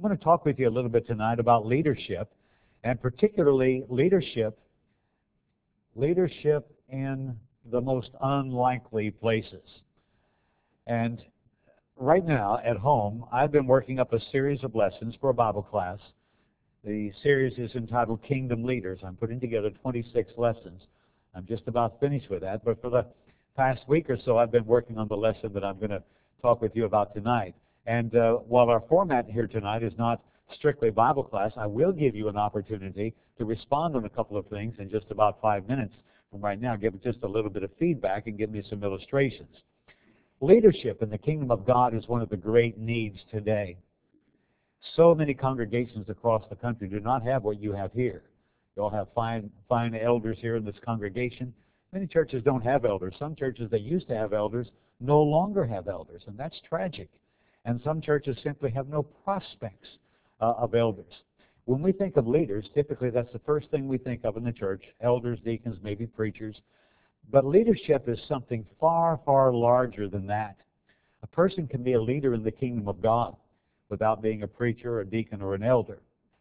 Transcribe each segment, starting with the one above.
I'm going to talk with you a little bit tonight about leadership, and particularly leadership in the most unlikely places. And right now at home, I've been working up a series of lessons for a Bible class. The series is entitled Kingdom Leaders. I'm putting together 26 lessons. I'm just about finished with that, but for the past week or so, I've been working on the lesson that I'm going to talk with you about tonight. And while our format here tonight is not strictly Bible class, I will give you an opportunity to respond on a couple of things in just about 5 minutes from right now, give just a little bit of feedback and give me some illustrations. Leadership in the kingdom of God is one of the great needs today. So many congregations across the country do not have what you have here. You all have fine elders here in this congregation. Many churches don't have elders. Some churches that used to have elders no longer have elders, and that's tragic. And some churches simply have no prospects of elders. When we think of leaders, typically that's the first thing we think of in the church: elders, deacons, maybe preachers. But leadership is something far, far larger than that. A person can be a leader in the kingdom of God without being a preacher, a deacon, or an elder.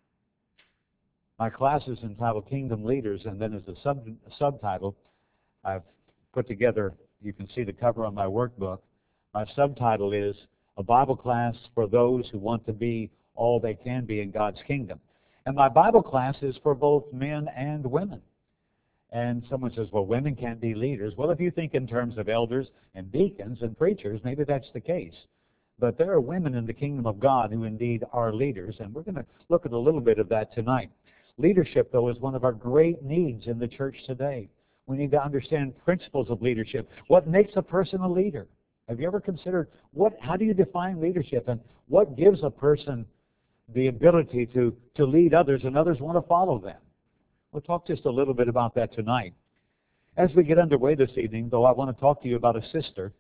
My class is entitled Kingdom Leaders, and then as a subtitle, I've put together, you can see the cover on my workbook, my subtitle is A Bible Class for Those Who Want to Be All They Can Be in God's Kingdom. And my Bible class is for both men and women. And someone says, well, women can't be leaders. Well, if you think in terms of elders and deacons and preachers, maybe that's the case. But there are women in the kingdom of God who indeed are leaders, and we're going to look at a little bit of that tonight. Leadership, though, is one of our great needs in the church today. We need to understand principles of leadership. What makes a person a leader? Have you ever considered how do you define leadership, and what gives a person the ability to lead others and others want to follow them? We'll talk just a little bit about that tonight. As we get underway this evening, though, I want to talk to you about a sister.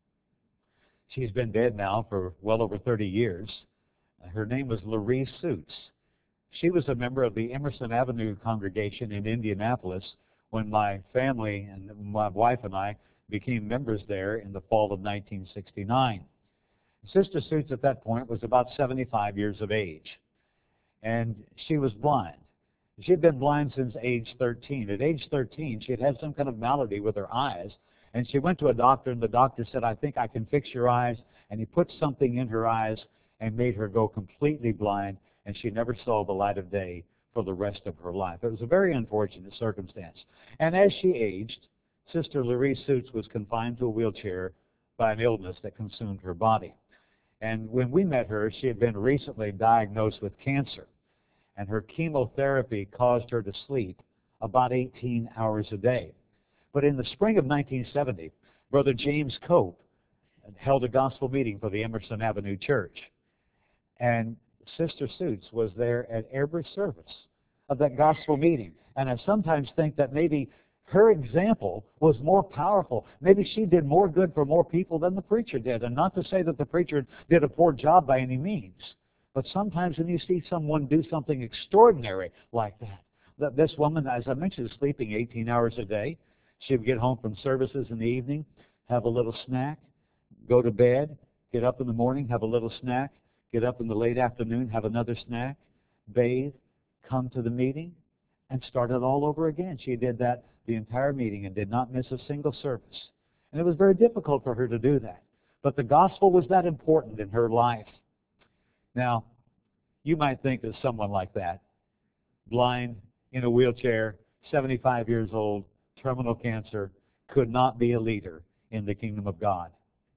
She's been dead now for well over 30 years. Her name was Larice Suits. She was a member of the Emerson Avenue congregation in Indianapolis when my family and my wife and I became members there in the fall of 1969. Sister Suits at that point was about 75 years of age, and she was blind. She had been blind since age 13. At age 13, she had had some kind of malady with her eyes, and she went to a doctor, and the doctor said, I think I can fix your eyes, and he put something in her eyes and made her go completely blind, and she never saw the light of day for the rest of her life. It was a very unfortunate circumstance. And as she aged, Sister Larice Suits was confined to a wheelchair by an illness that consumed her body. And when we met her, she had been recently diagnosed with cancer, and her chemotherapy caused her to sleep about 18 hours a day. But in the spring of 1970, Brother James Cope held a gospel meeting for the Emerson Avenue Church. And Sister Suits was there at every service of that gospel meeting. And I sometimes think that maybe her example was more powerful. Maybe she did more good for more people than the preacher did. And not to say that the preacher did a poor job by any means. But sometimes when you see someone do something extraordinary like that, this woman, as I mentioned, is sleeping 18 hours a day. She would get home from services in the evening, have a little snack, go to bed, get up in the morning, have a little snack, get up in the late afternoon, have another snack, bathe, come to the meeting, and start it all over again. She did that the entire meeting and did not miss a single service. And it was very difficult for her to do that. But the gospel was that important in her life. Now, you might think that someone like that, blind, in a wheelchair, 75 years old, terminal cancer, could not be a leader in the kingdom of God.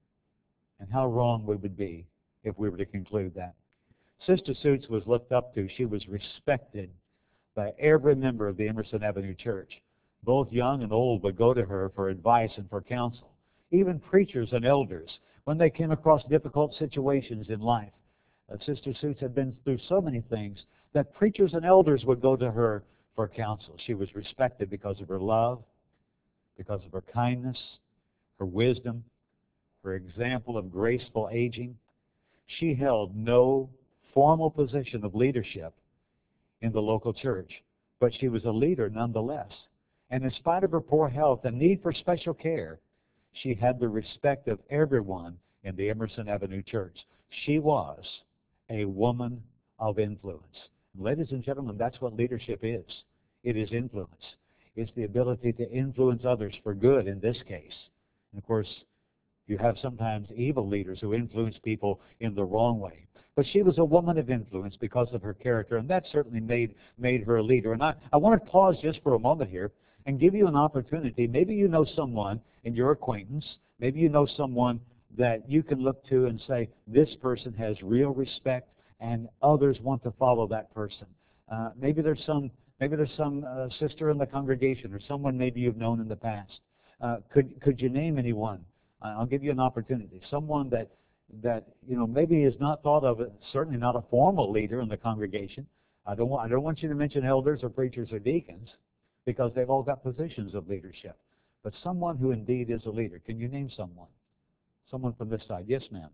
And how wrong we would be if we were to conclude that. Sister Suits was looked up to. She was respected by every member of the Emerson Avenue Church. Both young and old would go to her for advice and for counsel. Even preachers and elders, when they came across difficult situations in life. Sister Suits had been through so many things that preachers and elders would go to her for counsel. She was respected because of her love, because of her kindness, her wisdom, her example of graceful aging. She held no formal position of leadership in the local church, but she was a leader nonetheless. And in spite of her poor health and need for special care, she had the respect of everyone in the Emerson Avenue Church. She was a woman of influence. Ladies and gentlemen, that's what leadership is. It is influence. It's the ability to influence others for good in this case. And of course, you have sometimes evil leaders who influence people in the wrong way. But she was a woman of influence because of her character, and that certainly made her a leader. And I want to pause just for a moment here and give you an opportunity. Maybe you know someone in your acquaintance. Maybe you know someone that you can look to and say, this person has real respect, and others want to follow that person. Maybe there's some sister in the congregation or someone maybe you've known in the past. Could you name anyone? I'll give you an opportunity. Someone that maybe is not thought of, certainly not a formal leader in the congregation. I don't want you to mention elders or preachers or deacons because they've all got positions of leadership. But someone who indeed is a leader. Can you name someone? Someone from this side. Yes, ma'am.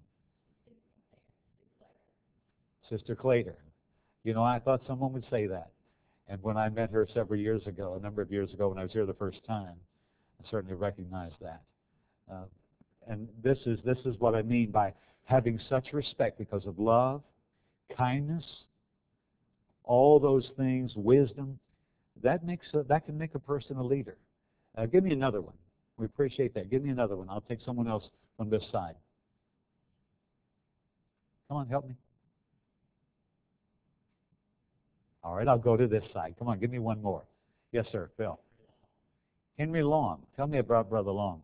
Sister Clater. I thought someone would say that. And when I met her several years ago, a number of years ago when I was here the first time, I certainly recognized that. And this is what I mean by having such respect because of love, kindness, all those things, wisdom. That can make a person a leader. Give me another one. We appreciate that. Give me another one. I'll take someone else from this side. Come on, help me. All right, I'll go to this side. Come on, give me one more. Yes, sir, Phil. Henry Long. Tell me about Brother Long.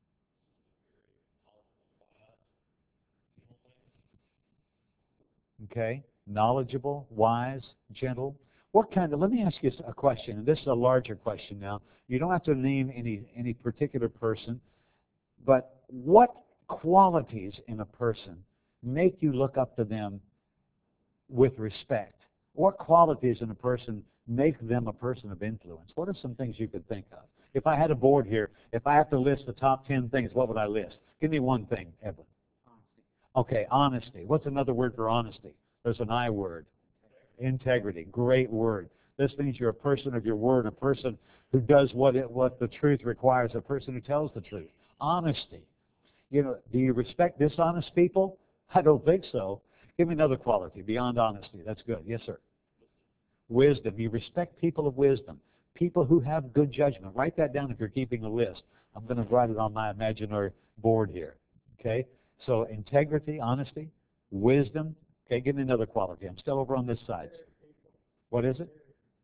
Okay, knowledgeable, wise, gentle. Let me ask you a question, and this is a larger question now. You don't have to name any particular person, but what qualities in a person make you look up to them with respect? What qualities in a person make them a person of influence? What are some things you could think of? If I had a board here, if I have to list the top 10 things, what would I list? Give me one thing, Evelyn. Okay, honesty. What's another word for honesty? There's an I word. Integrity. Great word. This means you're a person of your word, a person who does what the truth requires, a person who tells the truth. Honesty. Do you respect dishonest people? I don't think so. Give me another quality beyond honesty. That's good. Yes, sir. Wisdom. You respect people of wisdom. People who have good judgment. Write that down if you're keeping a list. I'm going to write it on my imaginary board here. Okay? So integrity, honesty, wisdom. Okay, give me another quality. I'm still over on this side. What is it?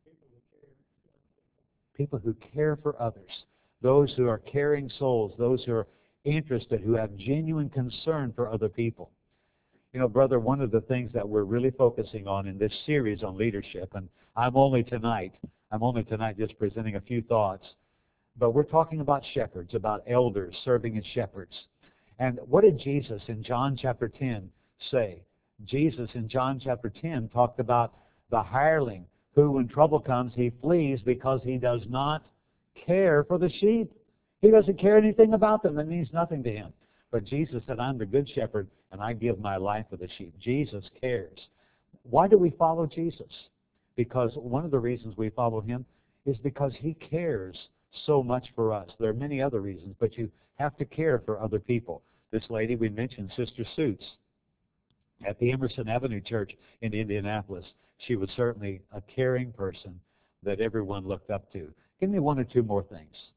People who care for others. Those who are caring souls. Those who are interested, who have genuine concern for other people. Brother, one of the things that we're really focusing on in this series on leadership, and I'm only tonight just presenting a few thoughts, but we're talking about shepherds, about elders serving as shepherds. And what did Jesus in John chapter 10 say? Jesus in John chapter 10 talked about the hireling who, when trouble comes, he flees because he does not care for the sheep. He doesn't care anything about them. It means nothing to him. But Jesus said, I'm the good shepherd, and I give my life for the sheep. Jesus cares. Why do we follow Jesus? Because one of the reasons we follow him is because he cares so much for us. There are many other reasons, but you have to care for other people. This lady we mentioned, Sister Suits, at the Emerson Avenue Church in Indianapolis, she was certainly a caring person that everyone looked up to. Give me one or two more things.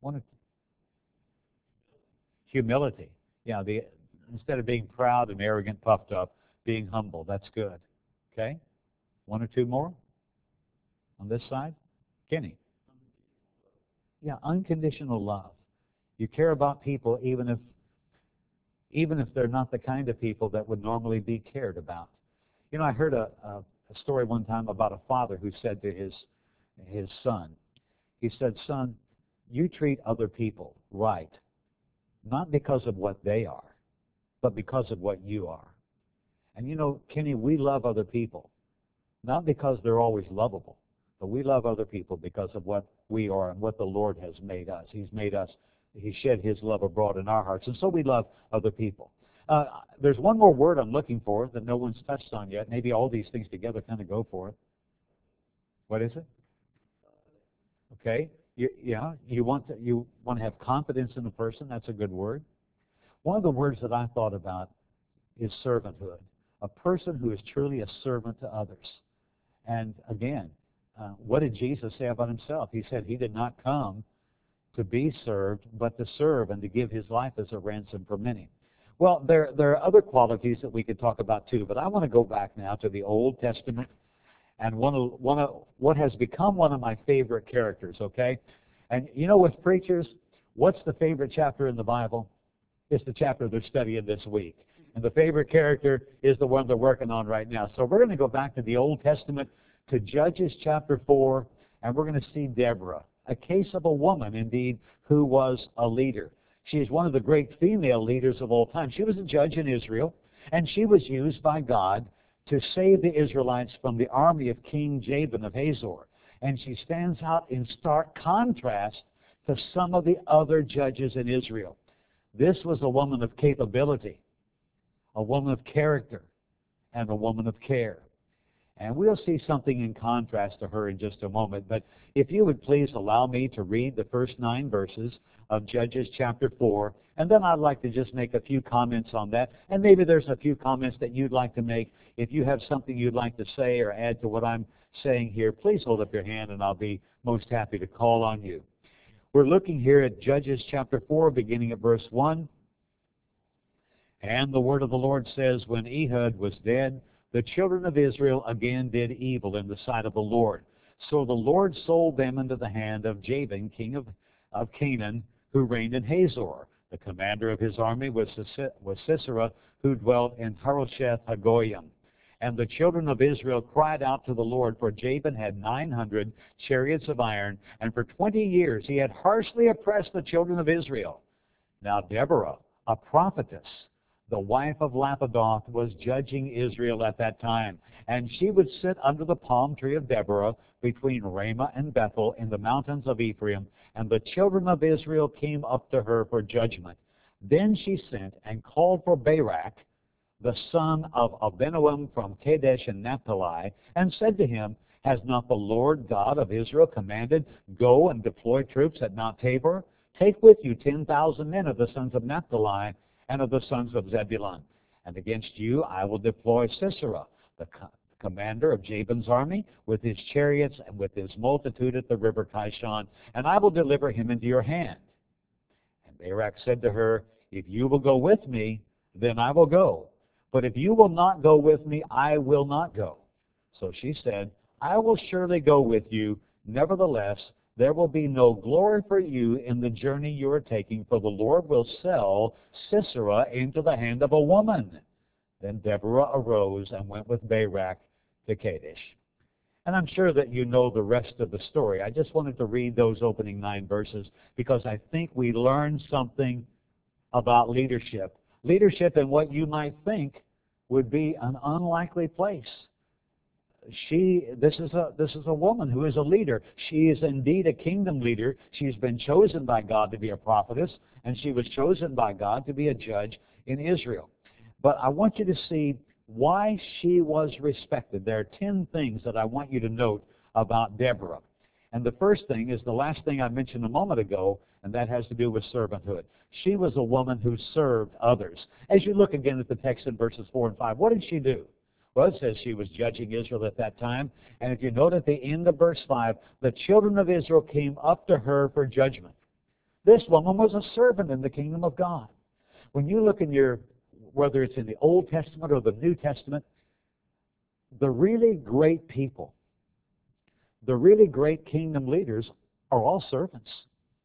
Humility. Yeah, instead of being proud and arrogant, puffed up, being humble. That's good. Okay? One or two more on this side? Kenny. Yeah, unconditional love. You care about people even if they're not the kind of people that would normally be cared about. I heard a story one time about a father who said to his son, he said, son, you treat other people right, not because of what they are, but because of what you are. And Kenny, we love other people, not because they're always lovable, but we love other people because of what we are and what the Lord has made us. He's made us, he shed his love abroad in our hearts, and so we love other people. There's one more word I'm looking for that no one's touched on yet. Maybe all these things together kind of go for it. What is it? Okay. You want to have confidence in a person. That's a good word. One of the words that I thought about is servanthood. a person who is truly a servant to others. And again, what did Jesus say about himself? He said he did not come to be served, but to serve and to give his life as a ransom for many. Well, there are other qualities that we could talk about too, but I want to go back now to the Old Testament and one of what has become one of my favorite characters, okay? And you know, with preachers, what's the favorite chapter in the Bible? It's the chapter they're studying this week. And the favorite character is the one they're working on right now. So we're going to go back to the Old Testament, to Judges chapter 4, and we're going to see Deborah, a case of a woman, indeed, who was a leader. She is one of the great female leaders of all time. She was a judge in Israel, and she was used by God to save the Israelites from the army of King Jabin of Hazor. And she stands out in stark contrast to some of the other judges in Israel. This was a woman of capability, a woman of character, and a woman of care. And we'll see something in contrast to her in just a moment. But if you would please allow me to read the first 9 verses of Judges chapter 4, and then I'd like to just make a few comments on that. And maybe there's a few comments that you'd like to make. If you have something you'd like to say or add to what I'm saying here, please hold up your hand and I'll be most happy to call on you. We're looking here at Judges chapter 4, beginning at verse 1. And the word of the Lord says, when Ehud was dead, the children of Israel again did evil in the sight of the Lord. So the Lord sold them into the hand of Jabin, king of Canaan, who reigned in Hazor. The commander of his army was Sisera, who dwelt in Harosheth Hagoyim. And the children of Israel cried out to the Lord, for Jabin had 900 chariots of iron, and for 20 years he had harshly oppressed the children of Israel. Now Deborah, a prophetess, the wife of Lapidoth, was judging Israel at that time. And she would sit under the palm tree of Deborah between Ramah and Bethel in the mountains of Ephraim. And the children of Israel came up to her for judgment. Then she sent and called for Barak, the son of Abinoam from Kadesh and Naphtali, and said to him, has not the Lord God of Israel commanded, go and deploy troops at Mount Tabor? Take with you 10,000 men of the sons of Naphtali and of the sons of Zebulun. And against you I will deploy Sisera, the commander of Jabin's army, with his chariots and with his multitude at the river Kishon, and I will deliver him into your hand. And Barak said to her, if you will go with me, then I will go. But if you will not go with me, I will not go. So she said, I will surely go with you. Nevertheless, there will be no glory for you in the journey you are taking, for the Lord will sell Sisera into the hand of a woman. Then Deborah arose and went with Barak to Kadesh. And I'm sure that you know the rest of the story. I just wanted to read those opening 9 verses because I think we learn something about leadership. Leadership in what you might think would be an unlikely place. This is a woman who is a leader. She is indeed a kingdom leader. She's been chosen by God to be a prophetess, and she was chosen by God to be a judge in Israel. But I want you to see why she was respected. There are 10 things that I want you to note about Deborah. And the first thing is the last thing I mentioned a moment ago, and that has to do with servanthood. She was a woman who served others. As you look again at the text in verses 4 and 5, what did she do? Well, it says she was judging Israel at that time. And if you note at the end of verse 5, the children of Israel came up to her for judgment. This woman was a servant in the kingdom of God. When you look in whether it's in the Old Testament or the New Testament, the really great people, the really great kingdom leaders are all servants.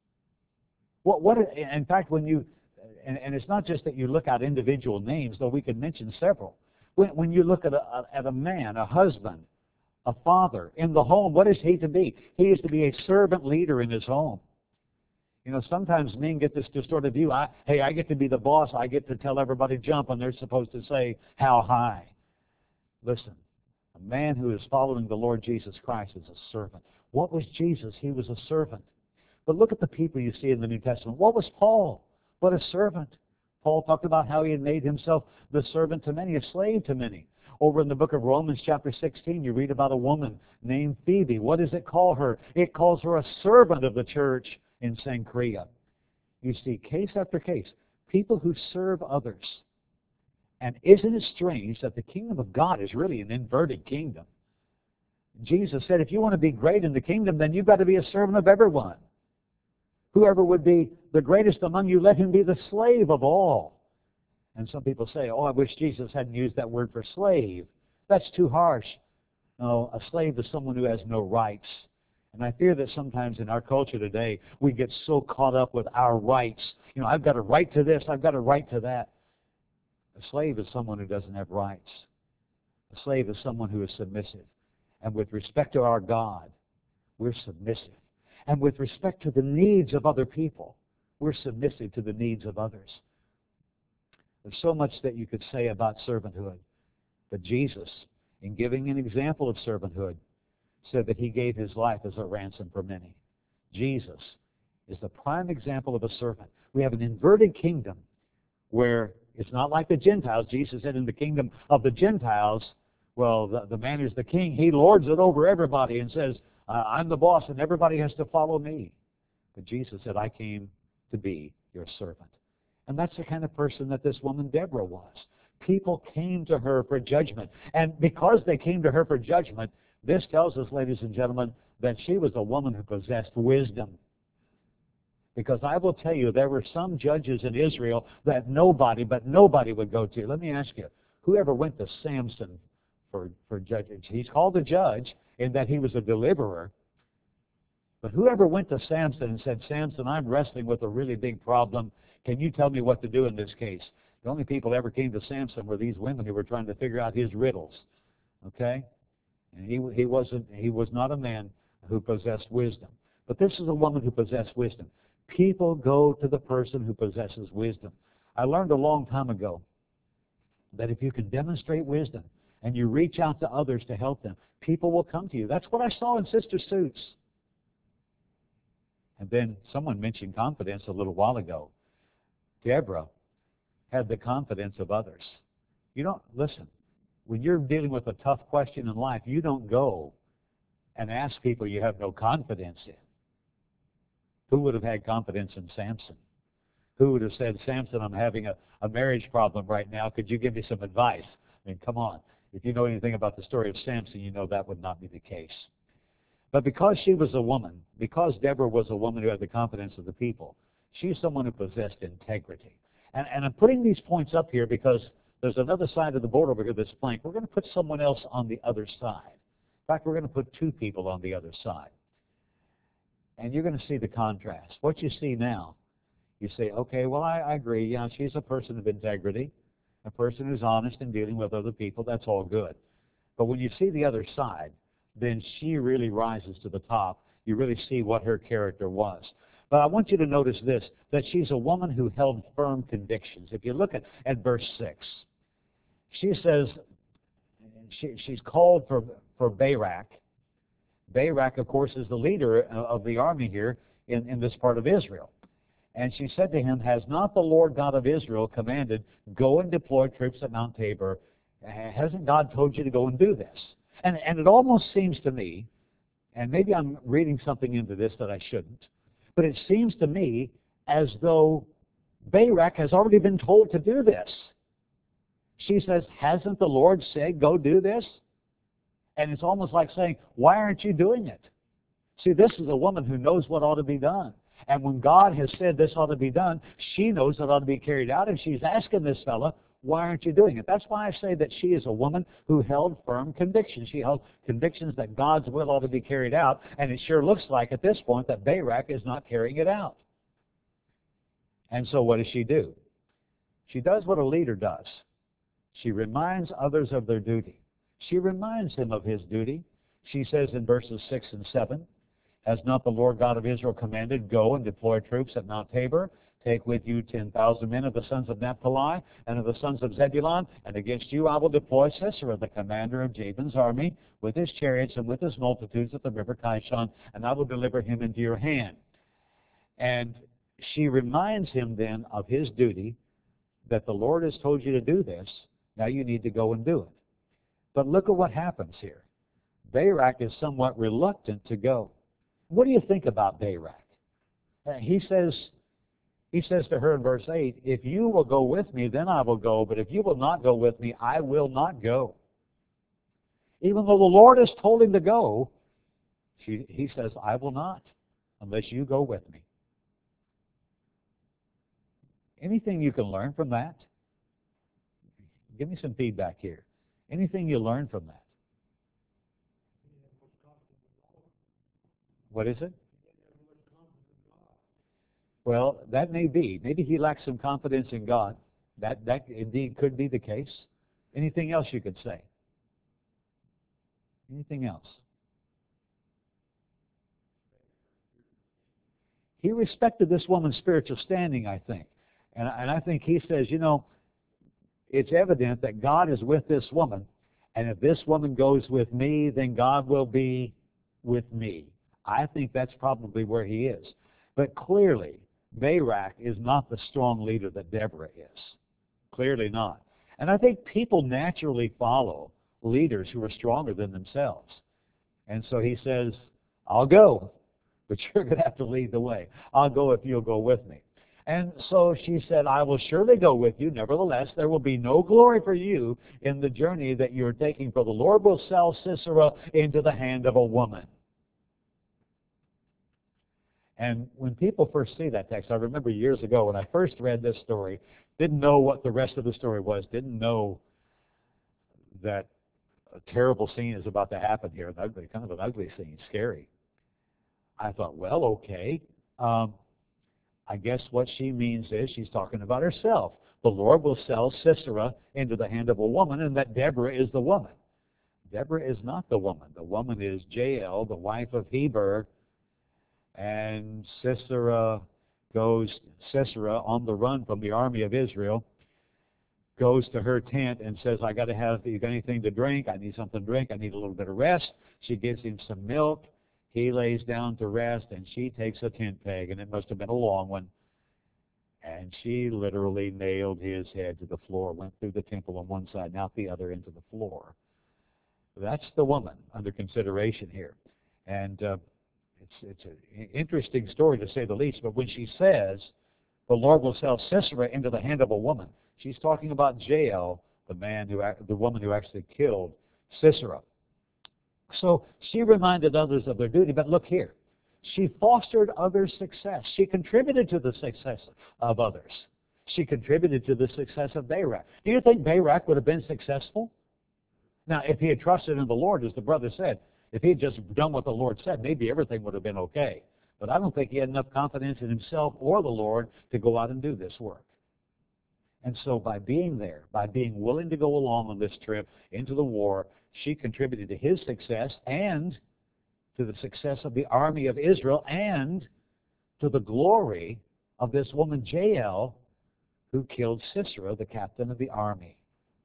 In fact, when you, and it's not just that you look at individual names, though we could mention several. When you look at a man, a husband, a father in the home, what is he to be? He is to be a servant leader in his home. You know, sometimes men get this distorted view. I get to be the boss. I get to tell everybody jump, and they're supposed to say, how high? Listen, a man who is following the Lord Jesus Christ is a servant. What was Jesus? He was a servant. But look at the people you see in the New Testament. What was Paul? But a servant. Paul talked about how he had made himself the servant to many, a slave to many. Over in the book of Romans chapter 16, you read about a woman named Phoebe. What does it call her? It calls her a servant of the church in Cenchrea. You see, case after case, people who serve others And isn't it strange that the kingdom of God is really an inverted kingdom? Jesus said, if you want to be great in the kingdom, then you've got to be a servant of everyone. Whoever would be the greatest among you, let him be the slave of all. And some people say, oh, I wish Jesus hadn't used that word for slave. That's too harsh. No, a slave is someone who has no rights. And I fear that sometimes in our culture today, we get so caught up with our rights. You know, I've got a right to this, I've got a right to that. A slave is someone who doesn't have rights. A slave is someone who is submissive. And with respect to our God, we're submissive. And with respect to the needs of other people, we're submissive to the needs of others. There's so much that you could say about servanthood. But Jesus, in giving an example of servanthood, said that he gave his life as a ransom for many. Jesus is the prime example of a servant. We have an inverted kingdom where it's not like the Gentiles. Jesus said in the kingdom of the Gentiles, well, the man who's the king, he lords it over everybody and says, I'm the boss and everybody has to follow me. But Jesus said, I came to be your servant. And that's the kind of person that this woman Deborah was. People came to her for judgment. And because they came to her for judgment, this tells us, ladies and gentlemen, that she was a woman who possessed wisdom. Because I will tell you, there were some judges in Israel that nobody would go to. Let me ask you, whoever went to Samson for judging? He's called a judge in that he was a deliverer. But whoever went to Samson and said, Samson, I'm wrestling with a really big problem. Can you tell me what to do in this case? The only people that ever came to Samson were these women who were trying to figure out his riddles. Okay? And he was not a man who possessed wisdom. But this is a woman who possessed wisdom. People go to the person who possesses wisdom. I learned a long time ago that if you can demonstrate wisdom and you reach out to others to help them, people will come to you. That's what I saw in Sister Suits. And then someone mentioned confidence a little while ago. Deborah had the confidence of others. You don't, listen, when you're dealing with a tough question in life, you don't go and ask people you have no confidence in. Who would have had confidence in Samson? Who would have said, Samson, I'm having a marriage problem right now. Could you give me some advice? I mean, come on. If you know anything about the story of Samson, you know that would not be the case. But because she was a woman, because Deborah was a woman who had the confidence of the people, she's someone who possessed integrity. And I'm putting these points up here because there's another side of the board over here, this plank. We're going to put someone else on the other side. In fact, we're going to put two people on the other side. And you're going to see the contrast. What you see now, you say, okay, well, I agree. Yeah, she's a person of integrity, a person who's honest in dealing with other people. That's all good. But when you see the other side, then she really rises to the top. You really see what her character was. But I want you to notice this, that she's a woman who held firm convictions. If you look at verse 6, she says she's called for Barak. Barak, of course, is the leader of the army here in this part of Israel. And she said to him, has not the Lord God of Israel commanded, go and deploy troops at Mount Tabor? Hasn't God told you to go and do this? And it almost seems to me, and maybe I'm reading something into this that I shouldn't, but it seems to me as though Barak has already been told to do this. She says, hasn't the Lord said, go do this? And it's almost like saying, why aren't you doing it? See, this is a woman who knows what ought to be done. And when God has said this ought to be done, she knows it ought to be carried out, and she's asking this fella, why aren't you doing it? That's why I say that she is a woman who held firm convictions. She held convictions that God's will ought to be carried out, and it sure looks like at this point that Barak is not carrying it out. And so what does she do? She does what a leader does. She reminds others of their duty. She reminds him of his duty. She says in verses 6 and 7, has not the Lord God of Israel commanded, go and deploy troops at Mount Tabor? Take with you 10,000 men of the sons of Naphtali and of the sons of Zebulun, and against you I will deploy Sisera, the commander of Jabin's army, with his chariots and with his multitudes at the river Kishon, and I will deliver him into your hand. And she reminds him then of his duty, that the Lord has told you to do this, now you need to go and do it. But look at what happens here. Barak is somewhat reluctant to go. What do you think about Barak? He says, He says to her in verse 8, if you will go with me, then I will go, but if you will not go with me, I will not go. Even though the Lord has told him to go, he says, I will not, unless you go with me. Anything you can learn from that? Give me some feedback here. Anything you learn from that? What is it? Well, that may be. Maybe he lacks some confidence in God. That indeed could be the case. Anything else you could say? Anything else? He respected this woman's spiritual standing, I think. And I think he says, you know, it's evident that God is with this woman, and if this woman goes with me, then God will be with me. I think that's probably where he is. But clearly, Barak is not the strong leader that Deborah is. Clearly not. And I think people naturally follow leaders who are stronger than themselves. And so he says, I'll go, but you're going to have to lead the way. I'll go if you'll go with me. And so she said, I will surely go with you. Nevertheless, there will be no glory for you in the journey that you're taking, for the Lord will sell Sisera into the hand of a woman. And when people first see that text, I remember years ago when I first read this story, didn't know what the rest of the story was, didn't know that a terrible scene is about to happen here, kind of an ugly scene, scary. I thought, well, okay. I guess what she means is she's talking about herself. The Lord will sell Sisera into the hand of a woman, and that Deborah is the woman. Deborah is not the woman. The woman is Jael, the wife of Heber, and Sisera on the run from the army of Israel, goes to her tent and says, you got anything to drink? I need something to drink. I need a little bit of rest. She gives him some milk. He lays down to rest, and she takes a tent peg, and it must have been a long one. And she literally nailed his head to the floor, went through the temple on one side, and out the other into the floor. That's the woman under consideration here. And it's an interesting story to say the least, but when she says, the Lord will sell Sisera into the hand of a woman, she's talking about Jael, the woman who actually killed Sisera. So she reminded others of their duty, but look here. She fostered others' success. She contributed to the success of others. She contributed to the success of Barak. Do you think Barak would have been successful? Now, if he had trusted in the Lord, as the brother said, if he had just done what the Lord said, maybe everything would have been okay. But I don't think he had enough confidence in himself or the Lord to go out and do this work. And so by being there, by being willing to go along on this trip into the war, she contributed to his success and to the success of the army of Israel and to the glory of this woman Jael who killed Sisera, the captain of the army.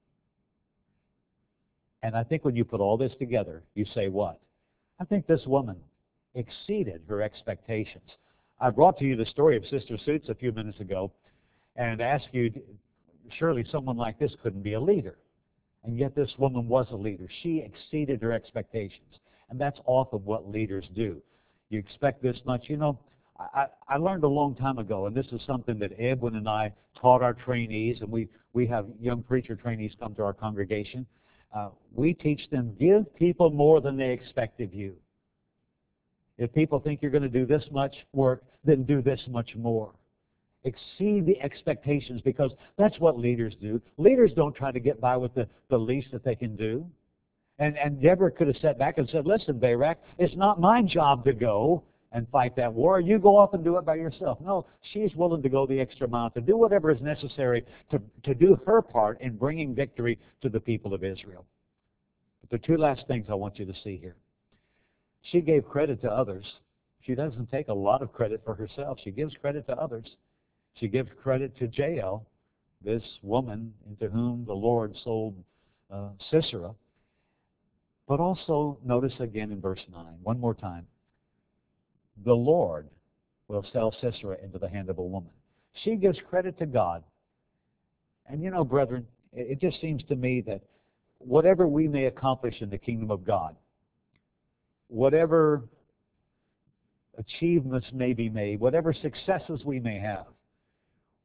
And I think when you put all this together, you say what? I think this woman exceeded her expectations. I brought to you the story of Sister Suits a few minutes ago and asked you, surely someone like this couldn't be a leader. And yet this woman was a leader. She exceeded her expectations. And that's often what leaders do. You expect this much. You know, I learned a long time ago, and this is something that Edwin and I taught our trainees, and we have young preacher trainees come to our congregation. We teach them, give people more than they expect of you. If people think you're going to do this much work, then do this much more. Exceed the expectations, because that's what leaders do. Leaders don't try to get by with the least that they can do. And Deborah could have sat back and said, listen, Barak, it's not my job to go and fight that war. You go off and do it by yourself. No, she's willing to go the extra mile, to do whatever is necessary to do her part in bringing victory to the people of Israel. But the two last things I want you to see here. She gave credit to others. She doesn't take a lot of credit for herself. She gives credit to others. She gives credit to Jael, this woman into whom the Lord sold Sisera. But also, notice again in verse 9, one more time, the Lord will sell Sisera into the hand of a woman. She gives credit to God. And you know, brethren, it just seems to me that whatever we may accomplish in the kingdom of God, whatever achievements may be made, whatever successes we may have,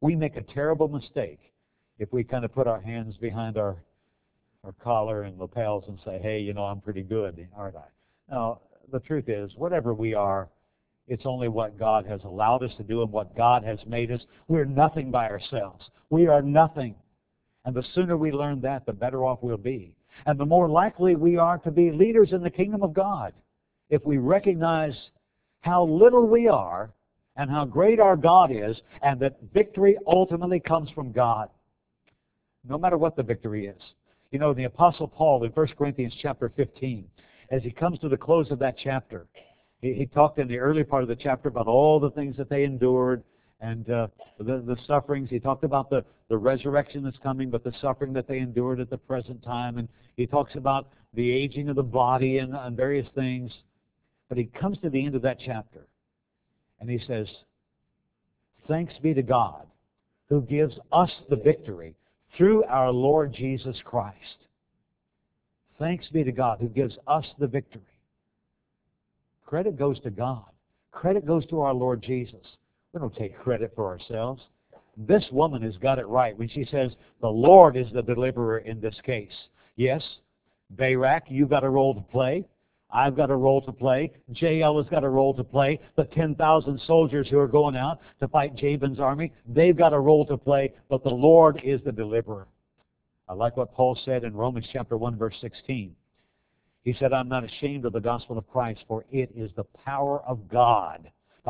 We make a terrible mistake if we kind of put our hands behind our collar and lapels and say, hey, I'm pretty good, aren't I? No, the truth is, whatever we are, it's only what God has allowed us to do and what God has made us. We're nothing by ourselves. We are nothing. And the sooner we learn that, the better off we'll be. And the more likely we are to be leaders in the kingdom of God. If we recognize how little we are and how great our God is, and that victory ultimately comes from God, no matter what the victory is. The Apostle Paul in 1 Corinthians chapter 15, as he comes to the close of that chapter, he talked in the early part of the chapter about all the things that they endured and the sufferings. He talked about the resurrection that's coming, but the suffering that they endured at the present time. And he talks about the aging of the body and various things. But he comes to the end of that chapter, and he says, thanks be to God who gives us the victory through our Lord Jesus Christ. Thanks be to God who gives us the victory. Credit goes to God. Credit goes to our Lord Jesus. We don't take credit for ourselves. This woman has got it right when she says the Lord is the deliverer in this case. Yes, Barak, you've got a role to play. I've got a role to play. Jael has got a role to play. The 10,000 soldiers who are going out to fight Jabin's army, they've got a role to play, but the Lord is the deliverer. I like what Paul said in Romans chapter 1, verse 16. He said, I'm not ashamed of the gospel of Christ, for it is the power of God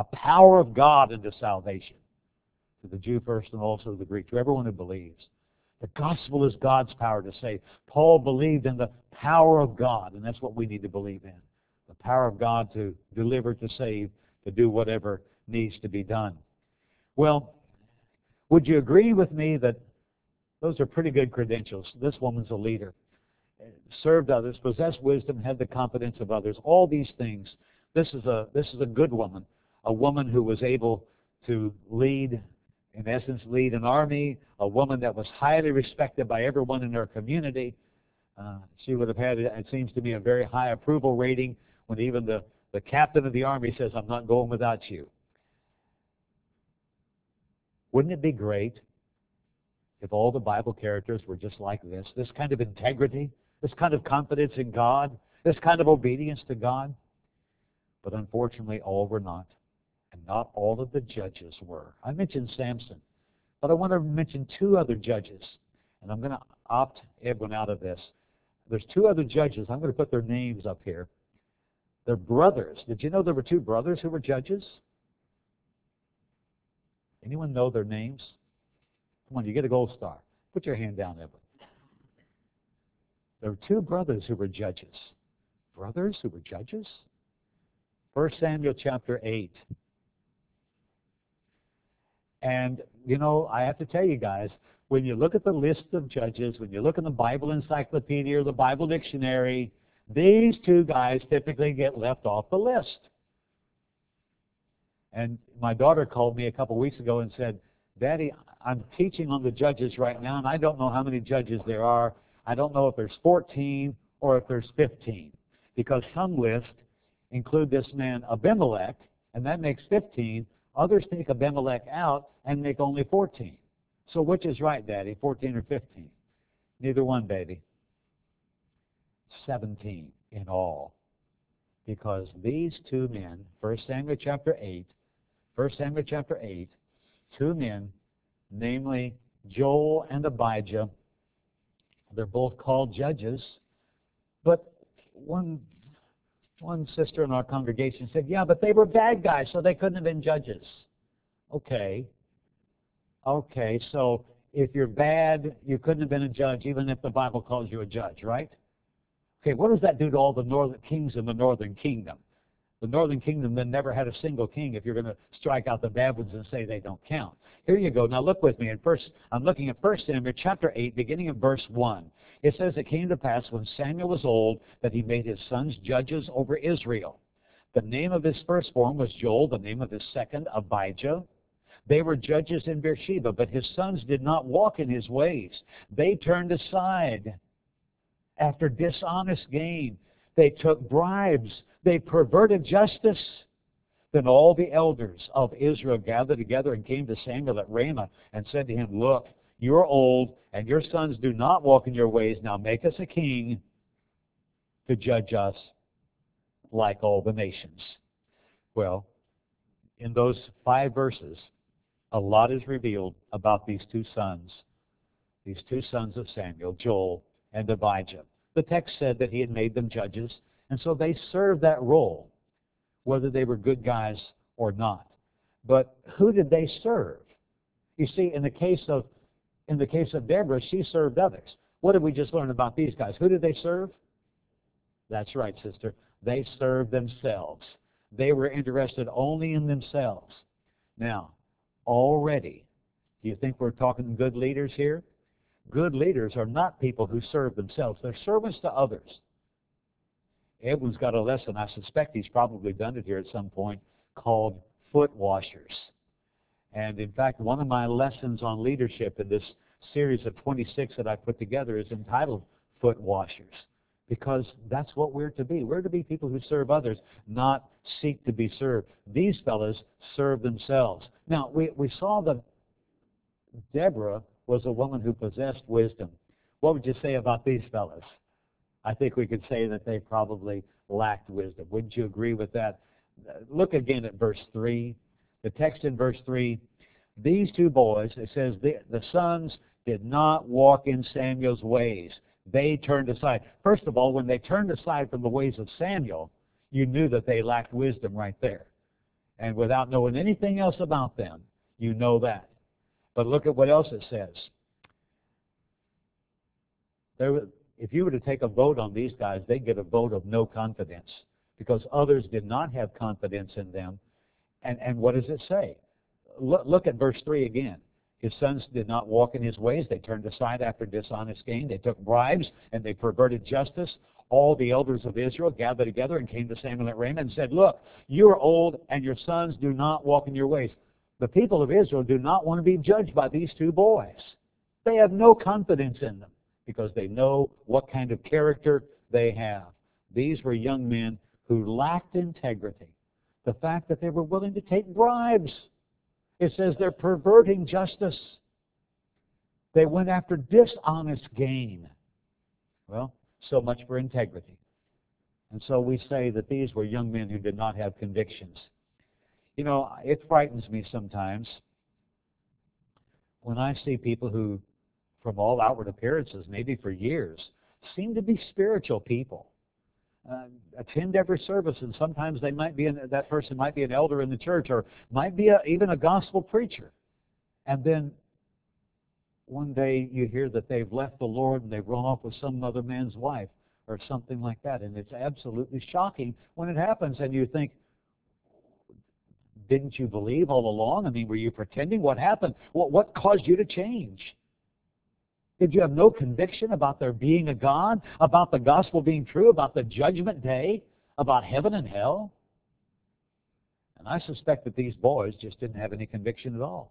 unto salvation, to the Jew first and also to the Greek, to everyone who believes. The gospel is God's power to save. Paul believed in the power of God, and that's what we need to believe in. The power of God to deliver, to save, to do whatever needs to be done. Well, would you agree with me that those are pretty good credentials? This woman's a leader. Served others, possessed wisdom, had the confidence of others. All these things. This is a good woman, a woman who was able to lead, in essence, lead an army, a woman that was highly respected by everyone in her community. She would have had, it seems to me, a very high approval rating when even the captain of the army says, I'm not going without you. Wouldn't it be great if all the Bible characters were just like this kind of integrity, this kind of confidence in God, this kind of obedience to God? But unfortunately, all were not. And not all of the judges were. I mentioned Samson, but I want to mention two other judges. And I'm going to opt Edwin out of this. There's two other judges. I'm going to put their names up here. They're brothers. Did you know there were two brothers who were judges? Anyone know their names? Come on, you get a gold star. Put your hand down, Edwin. There were two brothers who were judges. Brothers who were judges? 1 Samuel chapter 8. And, I have to tell you guys, when you look at the list of judges, when you look in the Bible encyclopedia or the Bible dictionary, these two guys typically get left off the list. And my daughter called me a couple weeks ago and said, Daddy, I'm teaching on the judges right now, and I don't know how many judges there are. I don't know if there's 14 or if there's 15, because some lists include this man Abimelech, and that makes 15. Others take Abimelech out and make only 14. So which is right, Daddy, 14 or 15? Neither one, baby. 17 in all. Because these two men, 1 Samuel chapter 8, two men, namely Joel and Abijah, they're both called judges, but one sister in our congregation said, yeah, but they were bad guys, so they couldn't have been judges. Okay, so if you're bad, you couldn't have been a judge, even if the Bible calls you a judge, right? Okay, what does that do to all the northern kings in the northern kingdom? The northern kingdom then never had a single king if you're going to strike out the bad ones and say they don't count. Here you go. Now look with me. I'm looking at 1 Samuel chapter 8, beginning in verse 1. It says, it came to pass when Samuel was old that he made his sons judges over Israel. The name of his firstborn was Joel, the name of his second, Abijah. They were judges in Beersheba, but his sons did not walk in his ways. They turned aside after dishonest gain. They took bribes. They perverted justice. Then all the elders of Israel gathered together and came to Samuel at Ramah and said to him, Look, you are old, and your sons do not walk in your ways. Now make us a king to judge us like all the nations. Well, in those 5 verses, a lot is revealed about these two sons of Samuel, Joel and Abijah. The text said that he had made them judges, and so they served that role, whether they were good guys or not. But who did they serve? You see, in the case of Deborah, she served others. What did we just learn about these guys? Who did they serve? That's right, sister. They served themselves. They were interested only in themselves. Now, already, do you think we're talking good leaders here? Good leaders are not people who serve themselves. They're servants to others. Edwin's got a lesson, I suspect he's probably done it here at some point, called foot washers. And in fact, one of my lessons on leadership in this series of 26 that I put together is entitled Foot Washers. Because that's what we're to be. We're to be people who serve others, not seek to be served. These fellows serve themselves. Now, we saw that Deborah was a woman who possessed wisdom. What would you say about these fellows? I think we could say that they probably lacked wisdom. Wouldn't you agree with that? Look again at verse 3. The text in verse 3, these two boys, it says, the sons did not walk in Samuel's ways. They turned aside. First of all, when they turned aside from the ways of Samuel, you knew that they lacked wisdom right there. And without knowing anything else about them, you know that. But look at what else it says. If you were to take a vote on these guys, they'd get a vote of no confidence because others did not have confidence in them. And what does it say? Look at verse 3 again. His sons did not walk in his ways. They turned aside after dishonest gain. They took bribes and they perverted justice. All the elders of Israel gathered together and came to Samuel at Ramah and said, Look, you are old and your sons do not walk in your ways. The people of Israel do not want to be judged by these two boys. They have no confidence in them because they know what kind of character they have. These were young men who lacked integrity. The fact that they were willing to take bribes. It says they're perverting justice. They went after dishonest gain. Well, so much for integrity. And so we say that these were young men who did not have convictions. You know, it frightens me sometimes when I see people who, from all outward appearances, maybe for years, seem to be spiritual people. Attend every service, and sometimes that person might be an elder in the church or might be even a gospel preacher. And then one day you hear that they've left the Lord and they've run off with some other man's wife or something like that. And it's absolutely shocking when it happens. And you think, didn't you believe all along? I mean, were you pretending? What happened? What caused you to change? Did you have no conviction about there being a God, about the gospel being true, about the judgment day, about heaven and hell? And I suspect that these boys just didn't have any conviction at all.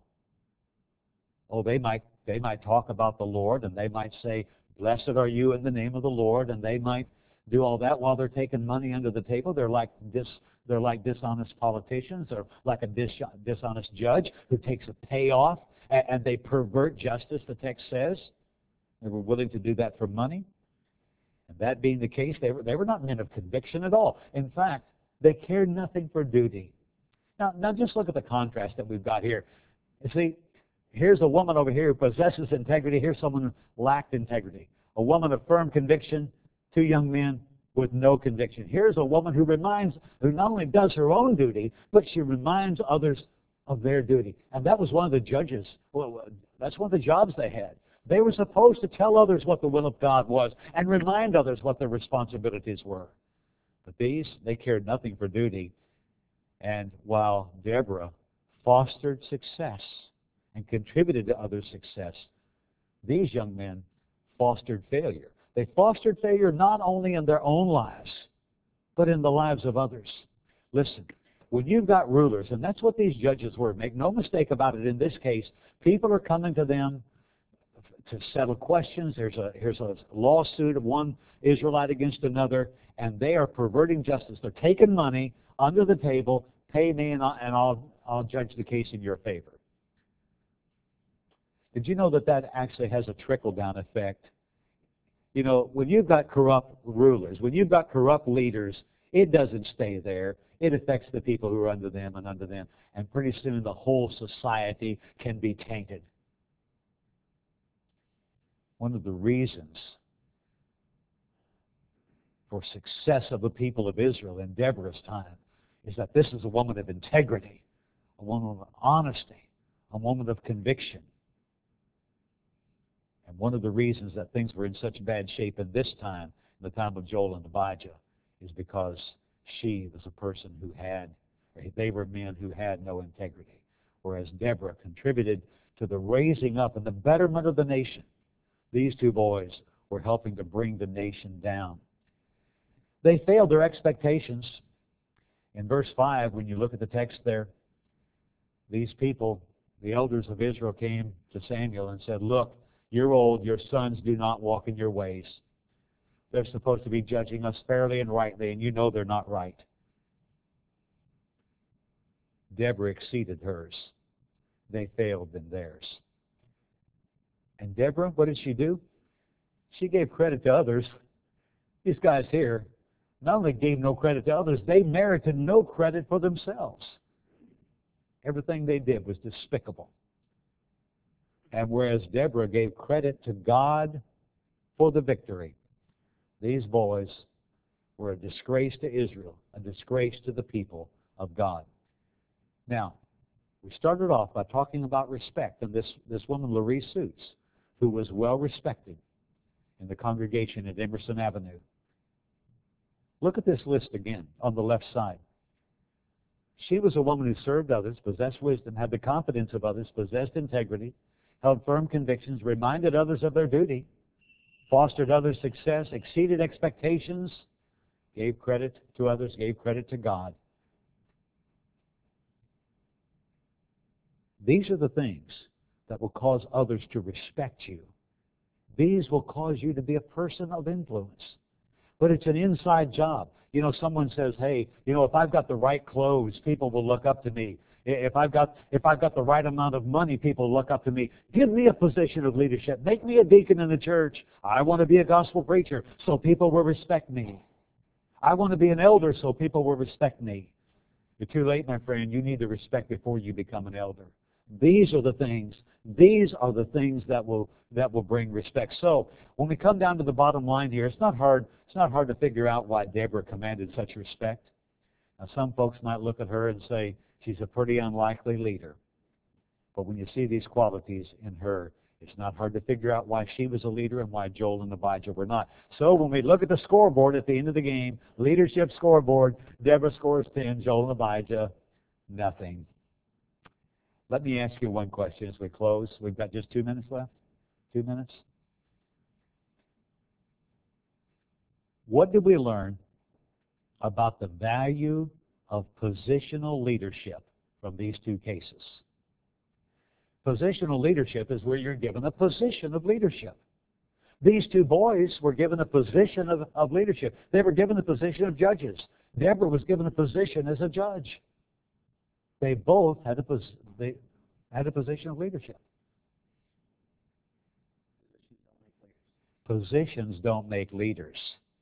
Oh, they might talk about the Lord, and they might say, Blessed are you in the name of the Lord, and they might do all that while they're taking money under the table. They're like dishonest politicians, or like a dishonest judge who takes a payoff, and they pervert justice, the text says. They were willing to do that for money. And that being the case, they were not men of conviction at all. In fact, they cared nothing for duty. Now just look at the contrast that we've got here. You see, here's a woman over here who possesses integrity. Here's someone who lacked integrity. A woman of firm conviction, two young men with no conviction. Here's a woman who not only does her own duty, but she reminds others of their duty. And that was one of the judges. Well, that's one of the jobs they had. They were supposed to tell others what the will of God was and remind others what their responsibilities were. But they cared nothing for duty. And while Deborah fostered success and contributed to others' success, these young men fostered failure. They fostered failure not only in their own lives, but in the lives of others. Listen, when you've got rulers, and that's what these judges were, make no mistake about it in this case, people are coming to them to settle questions. Here's a lawsuit of one Israelite against another, and they are perverting justice. They're taking money under the table, Pay me, and I'll judge the case in your favor. Did you know that actually has a trickle-down effect? You know, when you've got corrupt rulers, when you've got corrupt leaders, it doesn't stay there. It affects the people who are under them and under them. And pretty soon the whole society can be tainted. One of the reasons for success of the people of Israel in Deborah's time is that this is a woman of integrity, a woman of honesty, a woman of conviction. And one of the reasons that things were in such bad shape in this time, in the time of Joel and Abijah, is because she was a person who had, or they were men who had no integrity. Whereas Deborah contributed to the raising up and the betterment of the nation. These two boys were helping to bring the nation down. They failed their expectations. In verse 5, when you look at the text there, these people, the elders of Israel, came to Samuel and said, look, you're old, your sons do not walk in your ways. They're supposed to be judging us fairly and rightly, and you know they're not right. Deborah exceeded hers. They failed in theirs. And Deborah, what did she do? She gave credit to others. These guys here not only gave no credit to others, they merited no credit for themselves. Everything they did was despicable. And whereas Deborah gave credit to God for the victory, these boys were a disgrace to Israel, a disgrace to the people of God. Now, we started off by talking about respect, and this woman, Laree Suits, who was well respected in the congregation at Emerson Avenue. Look at this list again on the left side. She was a woman who served others, possessed wisdom, had the confidence of others, possessed integrity, held firm convictions, reminded others of their duty, fostered others' success, exceeded expectations, gave credit to others, gave credit to God. These are the things that will cause others to respect you. These will cause you to be a person of influence. But it's an inside job. You know, someone says, hey, you know, if I've got the right clothes, people will look up to me. If I've got the right amount of money, people will look up to me. Give me a position of leadership. Make me a deacon in the church. I want to be a gospel preacher so people will respect me. I want to be an elder so people will respect me. You're too late, my friend. You need to respect before you become an elder. These are the things that will bring respect. So when we come down to the bottom line here, it's not hard to figure out why Deborah commanded such respect. Now some folks might look at her and say she's a pretty unlikely leader. But when you see these qualities in her, it's not hard to figure out why she was a leader and why Joel and Abijah were not. So when we look at the scoreboard at the end of the game, leadership scoreboard, Deborah scores 10, Joel and Abijah, nothing. Let me ask you one question as we close. We've got just 2 minutes left. 2 minutes. What did we learn about the value of positional leadership from these two cases? Positional leadership is where you're given a position of leadership. These two boys were given a position of leadership. They were given the position of judges. Deborah was given a position as a judge. They both had a position of leadership. Positions don't make leaders.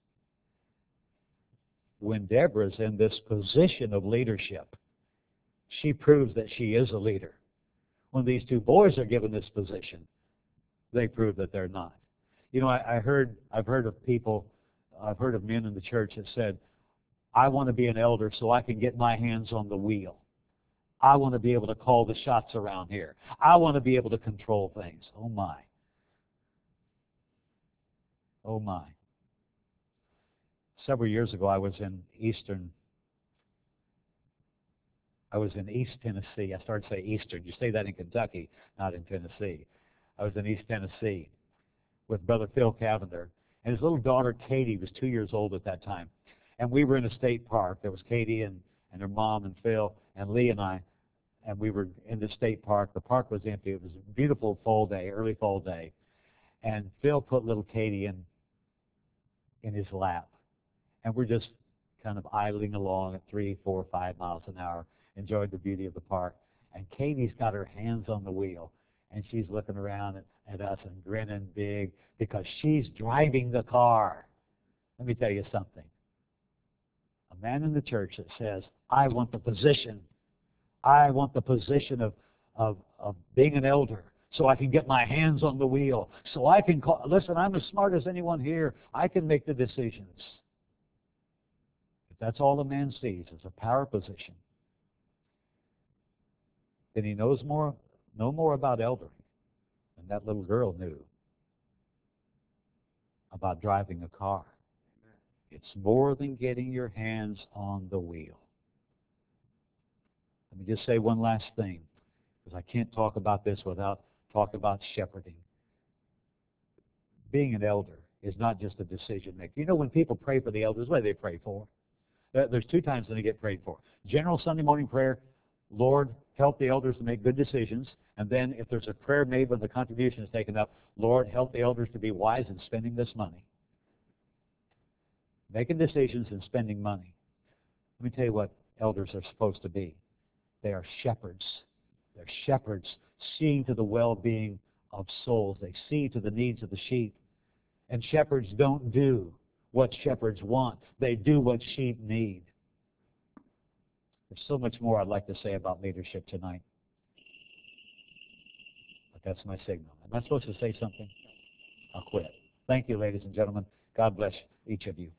When Deborah's in this position of leadership, she proves that she is a leader. When these two boys are given this position, they prove that they're not. You know, I've heard of men in the church that said, I want to be an elder so I can get my hands on the wheel. I want to be able to call the shots around here. I want to be able to control things. Oh my. Oh my. Several years ago I was in East Tennessee. I started to say Eastern. You say that in Kentucky, not in Tennessee. I was in East Tennessee with Brother Phil Cavender. And his little daughter, Katie, was 2 years old at that time. And we were in a state park. There was Katie and her mom and Phil and Lee and I. And we were in the state park. The park was empty. It was a beautiful fall day, early fall day. And Phil put little Katie in his lap. And we're just kind of idling along at 3, 4, 5 miles an hour. enjoyed the beauty of the park. And Katie's got her hands on the wheel, and she's looking around at us and grinning big because she's driving the car. Let me tell you something. A man in the church that says, I want the position. I want the position of being an elder so I can get my hands on the wheel, so I can call. Listen, I'm as smart as anyone here. I can make the decisions. If that's all a man sees is a power position, then he knows no more about eldering than that little girl knew about driving a car. It's more than getting your hands on the wheel. Let me just say one last thing, because I can't talk about this without talking about shepherding. Being an elder is not just a decision maker. You know, when people pray for the elders, what do they pray for? There's two times when they get prayed for. General Sunday morning prayer, Lord, help the elders to make good decisions. And then if there's a prayer made when the contribution is taken up, Lord, help the elders to be wise in spending this money. Making decisions and spending money. Let me tell you what elders are supposed to be. They are shepherds. They're shepherds seeing to the well-being of souls. They see to the needs of the sheep. And shepherds don't do what shepherds want. They do what sheep need. There's so much more I'd like to say about leadership tonight. But that's my signal. Am I supposed to say something? I'll quit. Thank you, ladies and gentlemen. God bless each of you.